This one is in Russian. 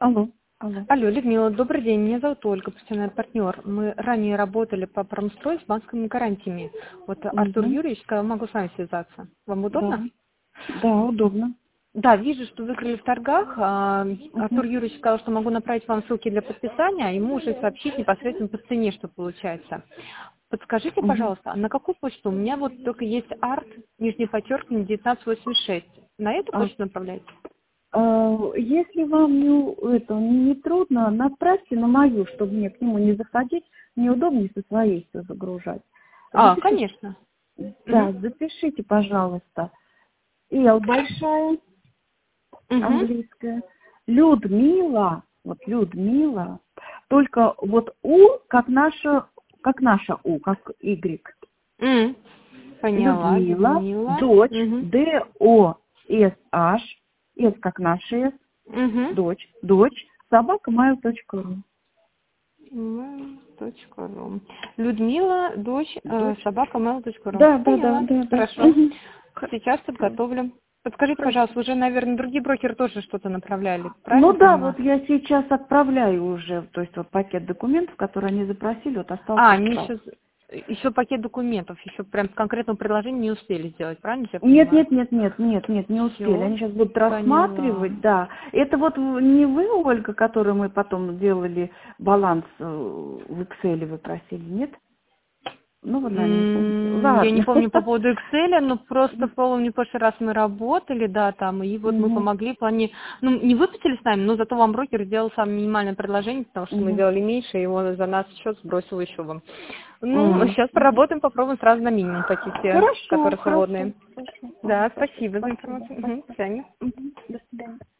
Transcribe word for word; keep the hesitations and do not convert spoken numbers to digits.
Алло, алло. Алло, Людмила, добрый день. Меня зовут Ольга, профессиональный партнер. Мы ранее работали по промстрою с банковскими гарантиями. Вот Артур Мгм. Юрьевич сказал, могу с вами связаться. Вам Да, удобно? да, удобно. Да, вижу, что выиграли в торгах. А, Мгм. Артур Юрьевич сказал, что могу направить вам ссылки для подписания, а ему уже сообщить непосредственно по цене, что получается. Подскажите, Мгм. пожалуйста, а на какую почту? У меня вот только есть арт, нижнее подчеркивание, девятнадцать восемьдесят шесть. На эту А, почту направляете? а, если вам не, у- это, не трудно, направьте на мою, чтобы мне к нему не заходить. Мне удобнее со своей все загружать. А, Запишите, конечно. Мгм. да, запишите, пожалуйста. Л большая, Мгм. английская. Людмила, вот Людмила, только вот У, как наша, как наша У, как Y. М, Поняла, Людмила, Людмила. дочь, Мгм. Д О С H, С как наша С, Мгм. дочь, дочь, собака mail точка ру. mail точка ру. Людмила, дочь, э, Дочь. собака mail точка ру. Да, да, да, Поняла. да, да. Хорошо. Мгм. Х- Сейчас подготовлю. Подскажите, Хорошо. пожалуйста, уже, наверное, другие брокеры тоже что-то направляли. Ну Правильно да, понимаю? вот я сейчас отправляю уже, то есть вот пакет документов, которые они запросили, вот осталось А, они отправить. еще, еще пакет документов, еще прям конкретного предложения не успели сделать, правильно я Нет, понимаю? нет, нет, нет, нет, нет, не успели. Все, Они сейчас будут поняла. рассматривать, да. Это вот в- не вы, Ольга, которую мы потом делали баланс э, в Excel, вы просили, нет? Ну, вы, наверное, не помните. М, Я не Ладно. помню по поводу Excel, но просто, помню, в прошлый раз мы работали, да, там, и вот мы Мгм, помогли в плане, ну, не выпустили с нами, но зато вам брокер сделал самое минимальное предложение, потому что мы мгм. делали меньше, и он за нас счет сбросил еще вам. Ну, М, сейчас мгм. поработаем, попробуем сразу на минимум пойти все, Хорошо, которые хорошо, свободные. хорошо. Ага, Да, спасибо, спасибо за спасибо, информацию. Мгм, спасибо. до свидания. Мгм, до свидания.